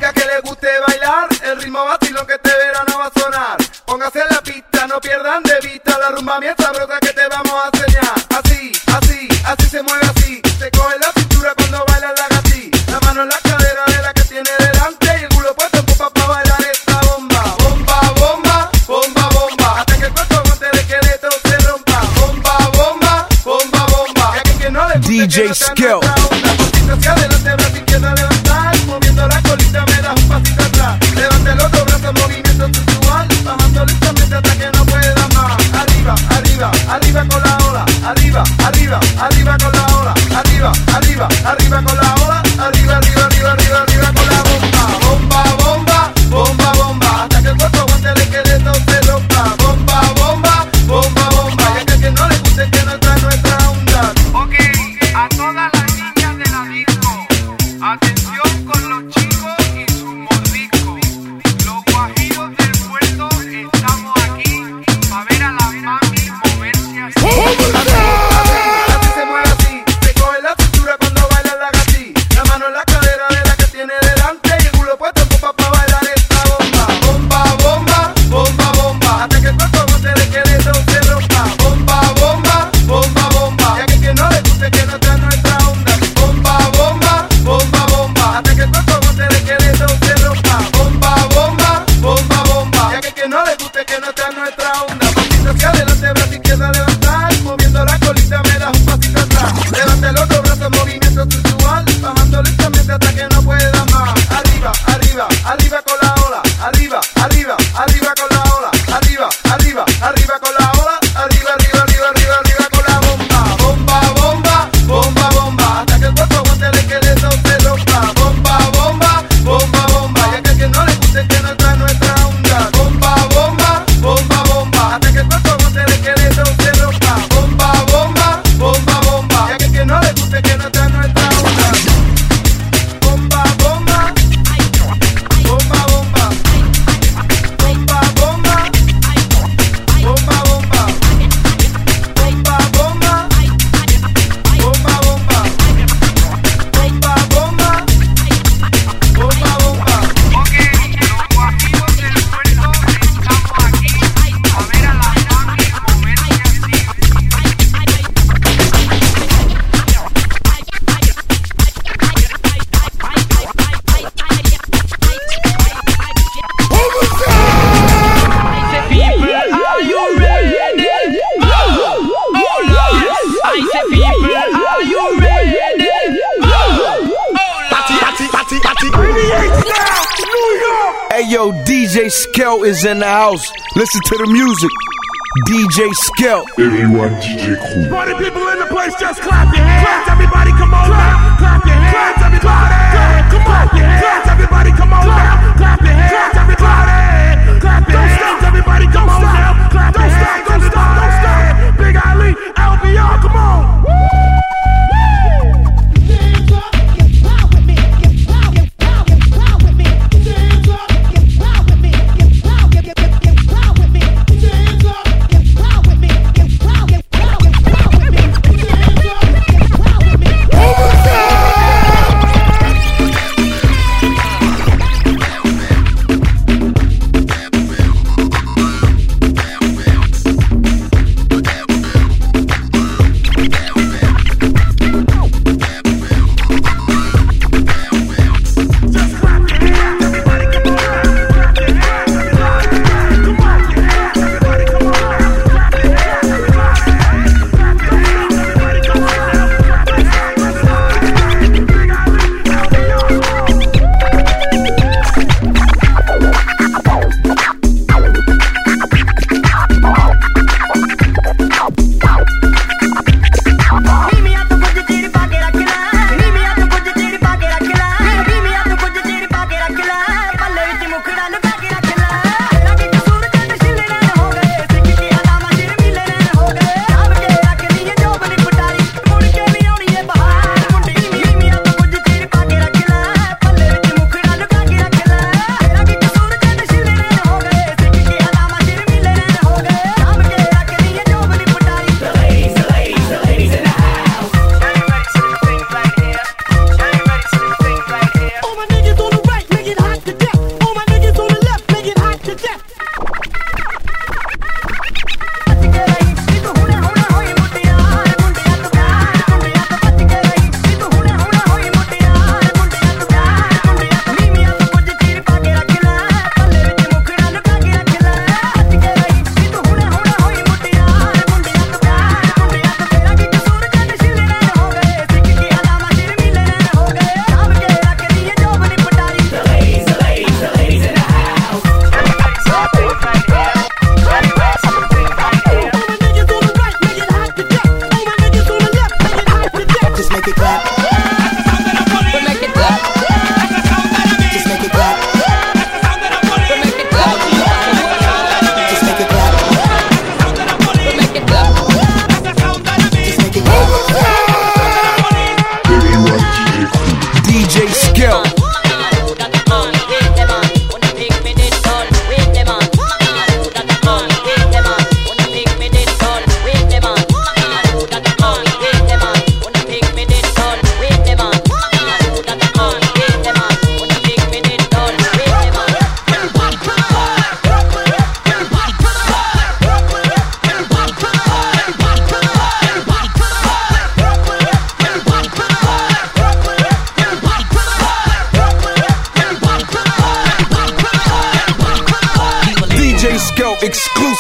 chica que le guste bailar, el ritmo vacilo que este verano va a sonar. Póngase en la pista, no pierdan de vista la rumba bien sabrosa que te vamos a enseñar. Así, así, así se mueve así. Se coge la cintura cuando baila la gatí. La mano en la cadera de la que tiene delante y el culo puesto en popa para bailar esta bomba. Bomba, bomba, bomba, bomba. Hasta que el cuerpo aguante de esqueleto se rompa. Bomba, bomba, bomba, bomba. Y aquí que no le guste DJ Skill. Hacia adelante, brazo izquierdo a levantar. Moviendo la colita me das un pasito atrás. Levanta el otro brazo, movimiento sensual. Bajando lentamente hasta que no pueda más. Arriba, arriba, arriba con la ola. Arriba, arriba, arriba con la ola. Arriba, arriba, arriba con la ola. Arriba, arriba, arriba, arriba, arriba con la bomba. Bomba, bomba, bomba, bomba. Hasta que el cuerpo aguante el esqueleto se rompa. Bomba, bomba, bomba, bomba. Y a que no le guste que no está nuestra onda. Ok, a todas las niñas de la disco, atención con los chicos y sus mordiscos. Los guajiros del puerto estamos aquí para ver a las mami moverse así. Así se mueve así, se coge la cintura cuando baila la gatí. La mano en la cadera de la que tiene delante y el culo puesto en popa para bailar esta bomba. Bomba, bomba, bomba, bomba. Hasta que el cuerpo aguante el esqueleto se rompa. Bomba, bomba, bomba, bomba. Y a que no le guste que no está nuestra onda. Bomba, bomba, bomba, bomba. Hasta que el cuerpo aguante el esqueleto se rompa. Bomba, bomba, bomba, bomba. Y a que no le guste que no está nuestra onda. Pasito hacia adelante, brazo izquierdo a levantar. Moviendo la colita me das un pasito atrás. Levanta el otro brazo, movimiento sensual. Bajando lentamente hasta que no pueda más. Arriba, arriba, arriba con la ola. Arriba, arriba, arriba con la ola. Arriba, arriba, arriba con la ola. Arriba, arriba, arriba, arriba, arriba con la bomba. Bomba, bomba, bomba, bomba. Hasta que el cuerpo aguante el esqueleto se rompa. Bomba, bomba, bomba, bomba. Y a que no le guste que no está nuestra onda. Bomba, bomba, bomba, bomba. Hasta que el cuerpo aguante el esqueleto se rompa. Bomba, bomba, bomba, bomba. Y a que no le guste que no está nuestra onda. Bomba, bomba, bomba, bomba. Bomba, bomba, bomba, bomba. Bomba, bomba, bomba, bomba. Bomba, bomba, bomba, bomba. Ok, los guajiros del puerto estamos aquí para ver a las mami moverse así. Hey yo, DJ Skill is in the house. Listen to the music. DJ Skill. Everyone DJ Crew. Party people in the place, just clap your hands. Clap, everybody, come on now. Clap your hands, everybody. Come on, clap, everybody, come on now. Clap your hands, everybody. Clap your hands, everybody, come on now. Clap your hands, don't stop. Big Ali, LBR, come on.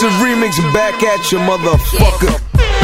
exclusive remix back at you, motherfucker.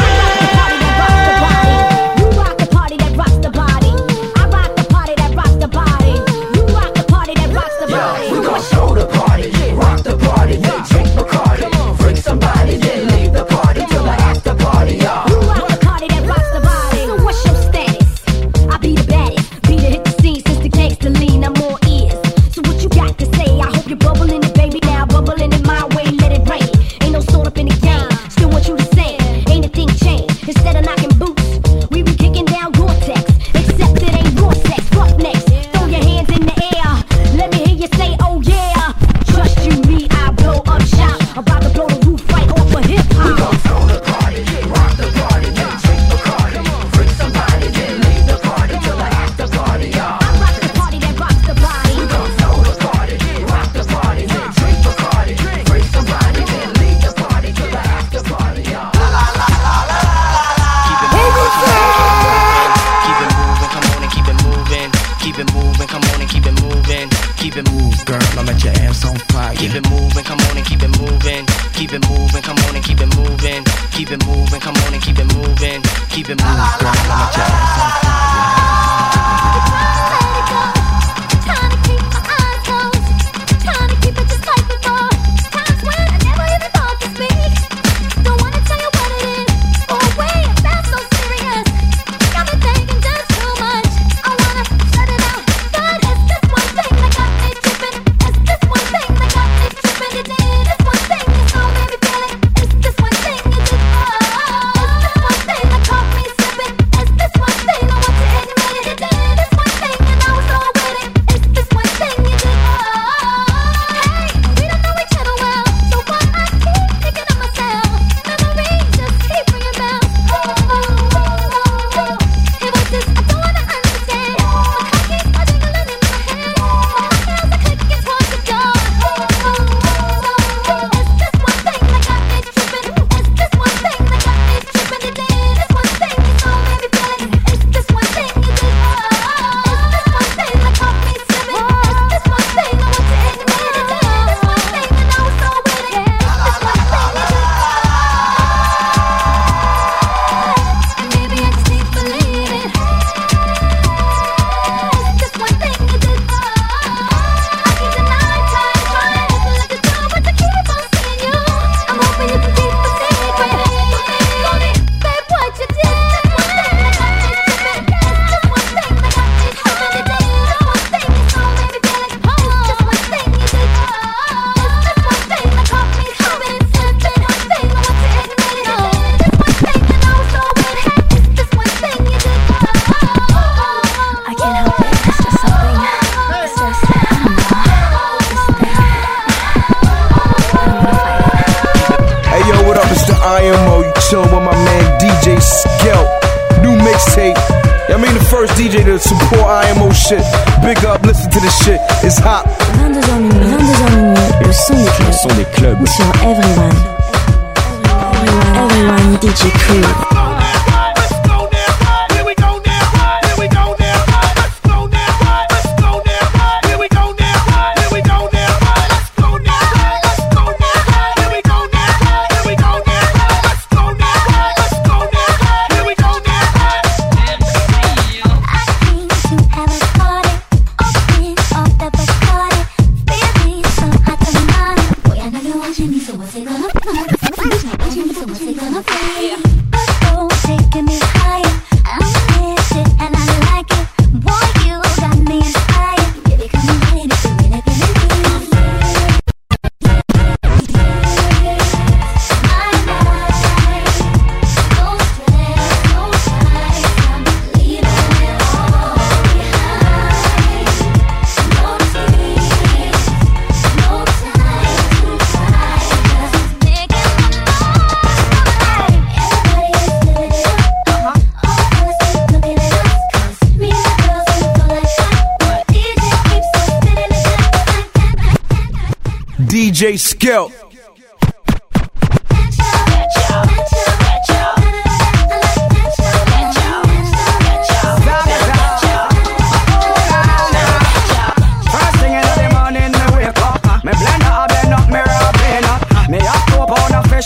IMO, you chillin' with my man DJ Skelp. New mixtape. I mean the first DJ to support IMO shit. Big up, listen to this shit. It's hot. 22h minuit, le son des clubs. Sur Everyone. Everyone DJ Crew. DJ Skelp. Me blender, I blend up, me rub it up. Me a scoop on the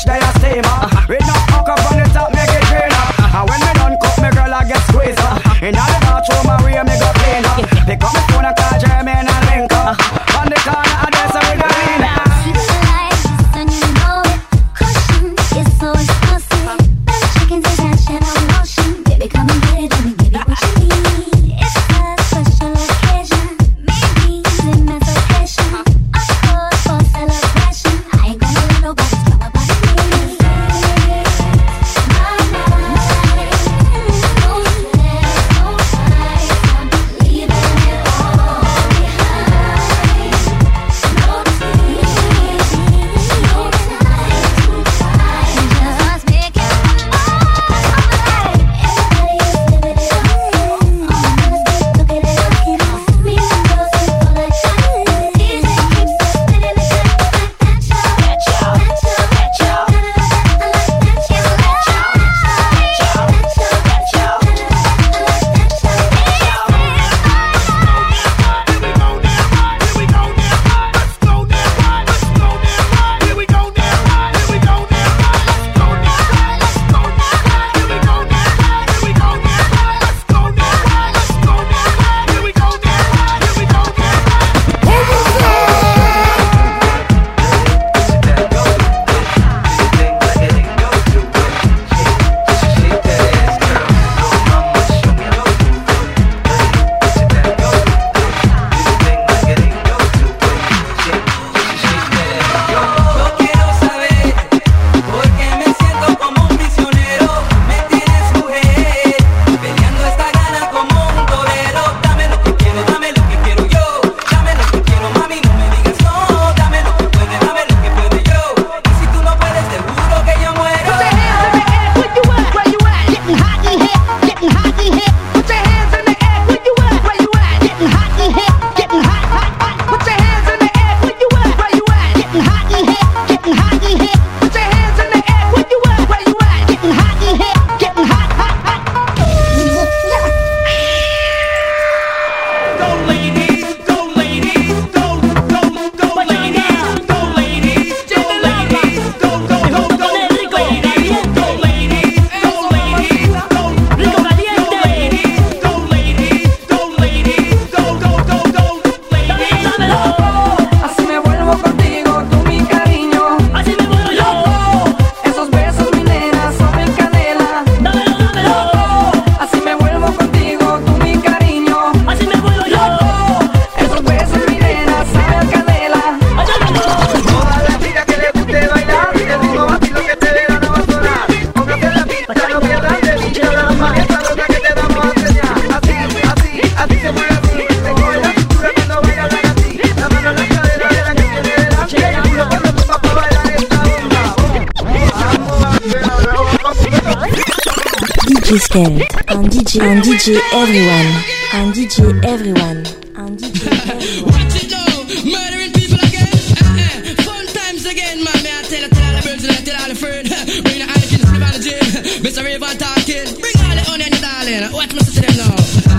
DJ Skeld. Un DJ everyone. Un DJ everyone. Un DJ everyone. Watch it now, murdering people again. Fun times again, man. May I tell all the birds and I tell all the friends. Bring the ice in the slip on the gym. Mr. Raven talking. Bring all the onion, darling. Watch me to them now.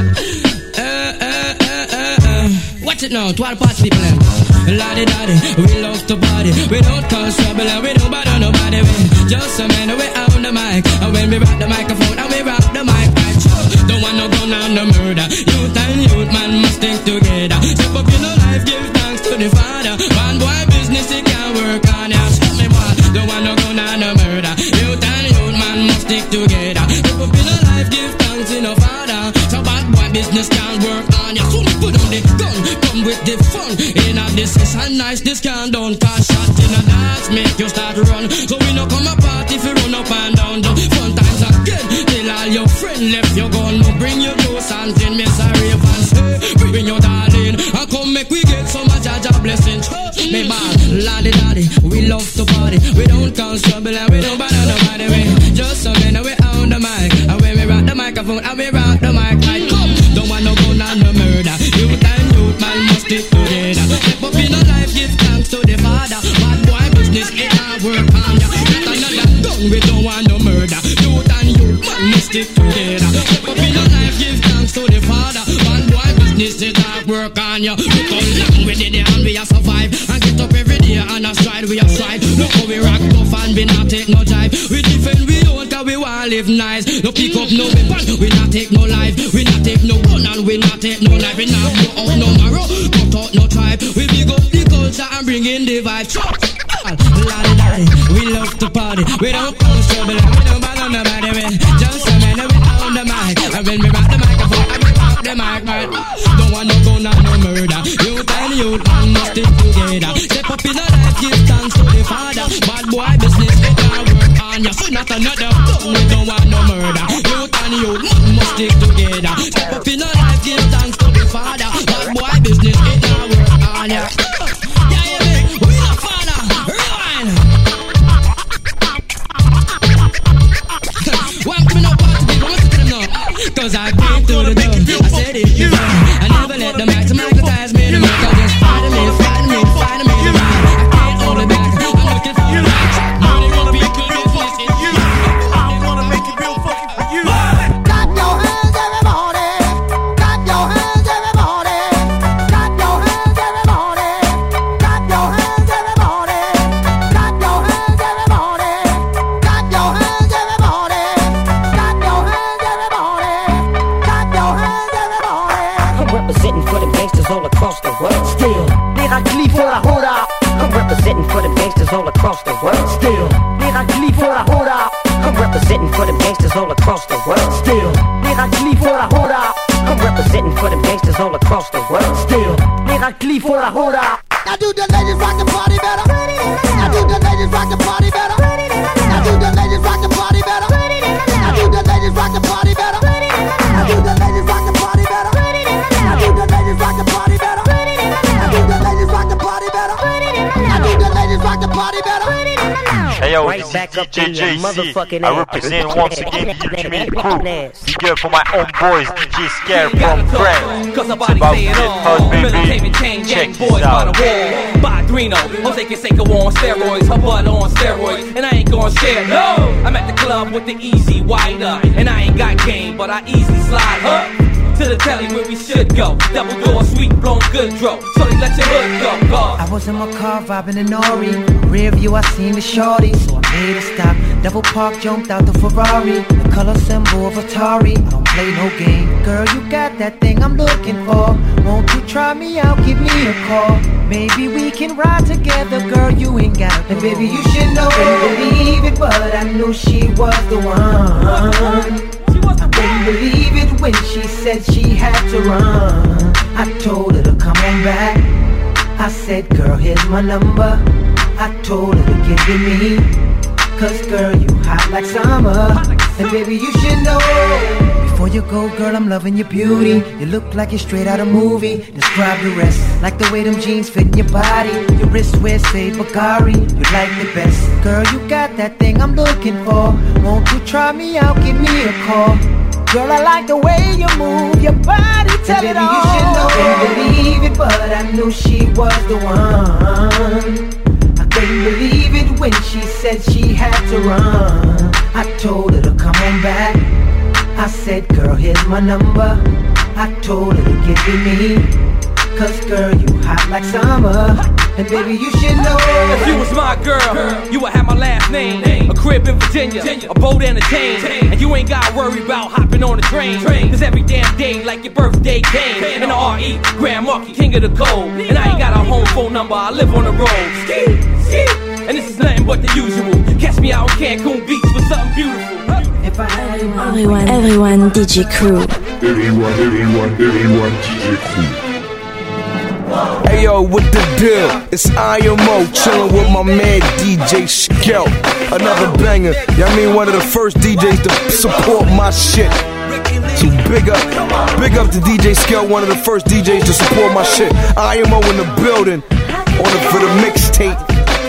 Watch it now, 12 parts people in. Lottie daddy, we love to party. We don't cause trouble and we don't bother nobody. We just a man, we on the mic. And when we rock the microphone and we rock the mic, right? Don't want no gun and no murder. Youth and youth, man, must stick together. Step up in the life, give thanks to the Father. Man, boy, business, it can't work on ya. Stop me, boy. Don't want no gun and no murder. Youth and youth, man, must stick together. Step up in the life, give thanks to the Father. So bad boy, business can't work on ya. So we put on the gun, come with the fun. In a this is a nice, this can't done. Cause shot in a dance, make you start to run. So we no come apart if you run up and down. The fun times again, till all your friend left you gone. No bring your nose and in Miss Ravens. Bring your darling, and come make we get some Jaja blessings. Me bad, laddie daddy, we love to party. We don't cause trouble and we don't bother nobody. We just a man, we on the mic. And when we rock the microphone and we rock the mic, like come. Don't want no gun and no murder. Youth and youth, man, must stick together. Step up in a life, give thanks to the Father. Bad boy business, it can't work on ya. Not another gun, we don't want no murder. Youth and youth, man, must stick together. Step up in a life, give thanks to the Father. Bad boy business, it can't work on ya. Look how long we did it and we a survive. And get up every day and a stride, we a stride. Look how we rock tough and we not take no jive. We defend we own cause we want live nice. No pick up no weapon, we not take no life. We not take no gun and we not take no knife. We not go out no marrow, cut out no tribe. We big up the culture and bring in the vibe. Laddie daddy, we love to party. We don't cause trouble and we don't bother nobody. We just a man and we on the mic. And when we rock the microphone and we rock the mic, right? Don't want no gun and no murder. Youth and youth, man, must stick together. Step up in the life, give thanks to the Father. Bad boy business, it can't work on ya. So not another gun, we don't want no murder. Youth and youth, man, must stick together. Step up in the life, give thanks to the Father. Bad boy business, it can't work on ya. Yeah, yeah, man, we the Father. Rewind. One coming up party people, what's it now? Cause I've been through the door. I said it before. I never let them magnetize me to make. I just fighting me. I can't hold it back. I'm looking for you. Money gonna be good business in you. I'm gonna make it real fucking for you. Clap your hands, everybody. Clap your hands, everybody. Clap your hands, everybody. Clap your hands, everybody. Clap your hands, everybody. Clap your hands, everybody. Clap your hands, everybody. Clap your hands, everybody. I'm representing for the gangsters all across the world. Still, Miracle for la Hora. I'm representing for the gangsters all across the world. Still, Miracle for la Hora. I'm representing for the gangsters all across the world. Still, Miracle for la Hora. I'm representing for the gangsters all across the world. Still, Miracle for la Hora. Now do the ladies rock the party better? Now do the ladies rock the party better? Now do the ladies rock the party better? Now do the ladies rock the party better? Now do the ladies rock the party better? Now do the ladies rock the party better? Now do the ladies rock the party better? Now do the ladies rock the party better? Hey yo, this is DJ JC. I represent once again the Ultimate Crew. Big up for my own boys, DJ Scare from France. It's about to get hot, baby. Check this out. Padrino, Jose Canseco on steroids, her butt on steroids, and I ain't gonna share, no. I'm at the club with the easy wider, and I ain't got game, but I easily slide her to the telly where we should go. Double door, sweet, blown good dro. So they let your hood go. I was in my car vibing an Ori. Rear view, I seen the shorty, so I made a stop. Double park, jumped out the Ferrari. The color symbol of Atari. I don't play no game. Girl, you got that thing I'm looking for. Won't you try me out? Give me a call. Maybe we can ride together, girl. You ain't got it, baby. You should know. Couldn't believe it, but I knew she was the one. I couldn't believe it when she said she had to run. I told her to come on back. I said, girl, here's my number. I told her to give it me. Cause girl, you hot like summer. And baby, you should know. Before you go, girl, I'm loving your beauty. You look like you're straight out of movie. Describe the rest, like the way them jeans fit in your body. Your wrist wear say Bulgari, you like the best. Girl, you got that thing I'm looking for. Won't you try me out, give me a call. Girl, I like the way you move, your body tell it all. You should know and believe it, but I knew she was the one. I couldn't believe it when she said she had to run. I told her to come on back. I said, girl, here's my number. I told her to get with me, cause girl, you hot like summer. And baby, you should know. If you was my girl, you would have my last name. A crib in Virginia, a boat and a chain. And you ain't gotta worry about hopping on the train. Cause every damn day like your birthday came. And the R.E., Grand Marquis, king of the cold. And I ain't got a home phone number, I live on the road. And this is nothing but the usual. Catch me out on Cancun Beach for something beautiful. Everyone DJ Crew. Everyone DJ Crew. Hey yo, what the deal? It's IMO, chillin' with my man DJ Skelp. Another banger, I mean one of the first DJs to support my shit. So big up to DJ Skelp, one of the first DJs to support my shit. IMO in the building, for the mixtape.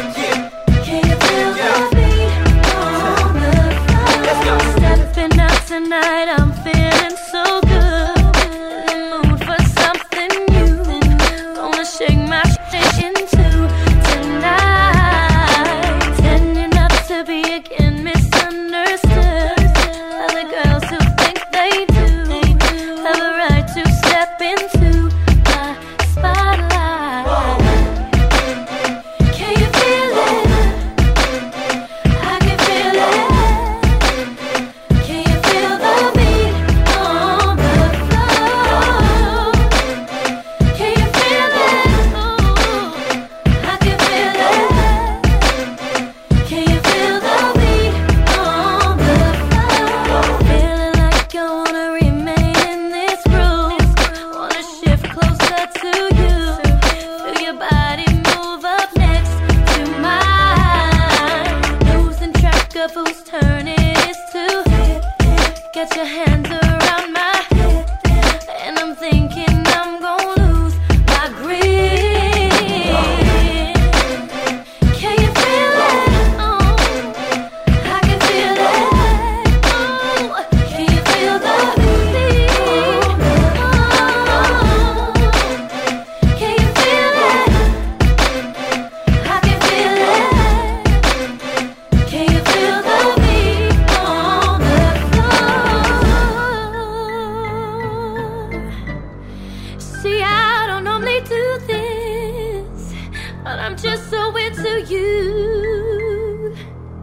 Tonight I'm feeling so good, in the mood for something new. Gonna shake my shit into tonight. Tending up to be again misunderstood. Other girls who think they do have a right to step into my spotlight. Can you feel it? I can feel it. Get your hands around my head, and I'm thinking I'm gonna lose my grip. Can you feel it? Oh, I can feel it. Oh, can you feel the beat? Oh, can you feel it? I can feel it. Can you feel the beat on the See, I don't normally do this, but I'm just so into you.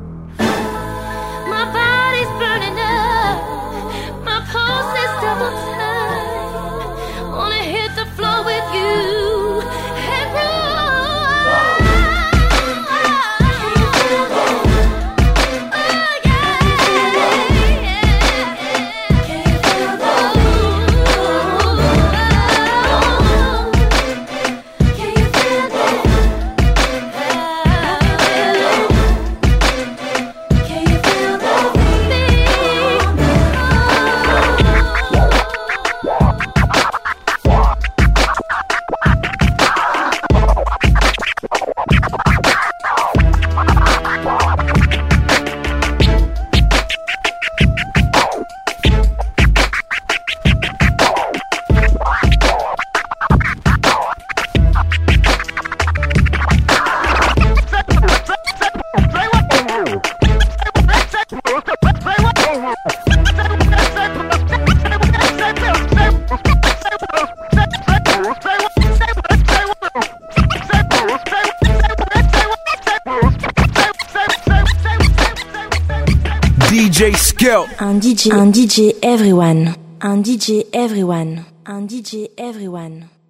My body's burning up, my pulse is double time. Wanna hit the floor with you and roll. DJ Skelp. Un DJ everyone. Un DJ everyone. Un DJ everyone.